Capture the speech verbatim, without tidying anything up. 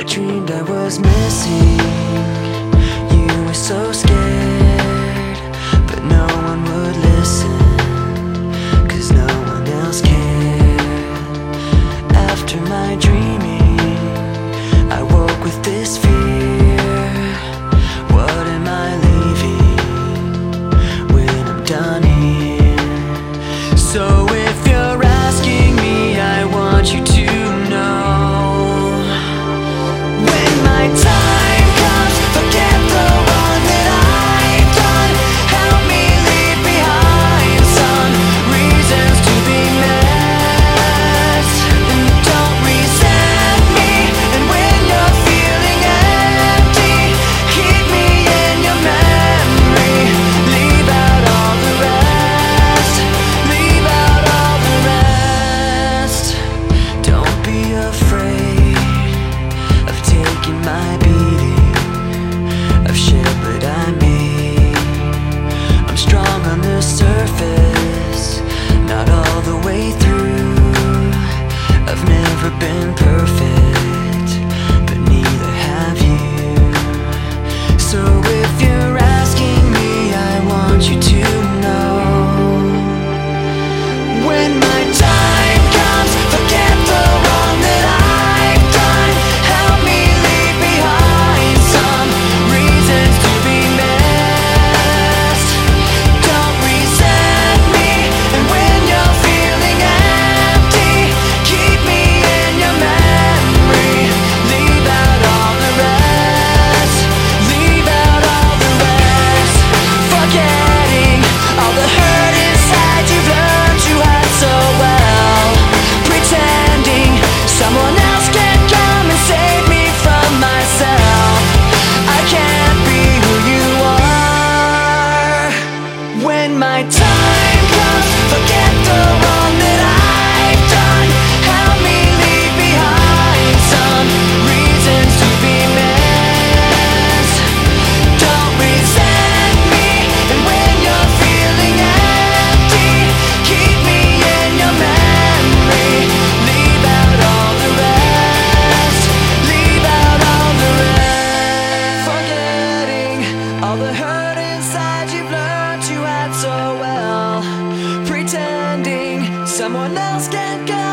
I dreamed I was missing. You were so scared, but no one would listen, 'cause no one else cared. After my dreaming, I woke with this fear. What am I leaving when I'm done here? So if you're asking me, I want you to know, when my time comes, forget the wrong that I've done. Help me leave behind some reasons to be missed. And don't resent me, and when you're feeling empty, keep me in your memory. Leave out all the rest, leave out all the rest. Don't be afraid of taking my beating, of shit that I made. I'm strong on the surface, not all the way through. I've never been perfect, but neither have you. So if you're asking me, I want you to know, when my time comes, forget the wrong that I've done. Help me leave behind some reasons to be missed. Don't resent me, and when you're feeling empty, keep me in your memory. Leave out all the rest, leave out all the rest. Forgetting all the hurt inside you've learned you had so well. Pretending someone else can come and save me from myself. I can't be who you are. When my time comes, forget the wrong that I've done. Help me leave behind some reasons to be missed. Don't resent me, and when you're feeling empty, keep me in your memory. Leave out all the rest, leave out all the rest. Forgetting all the hurt inside you've learned you had so well. Pretending someone else can come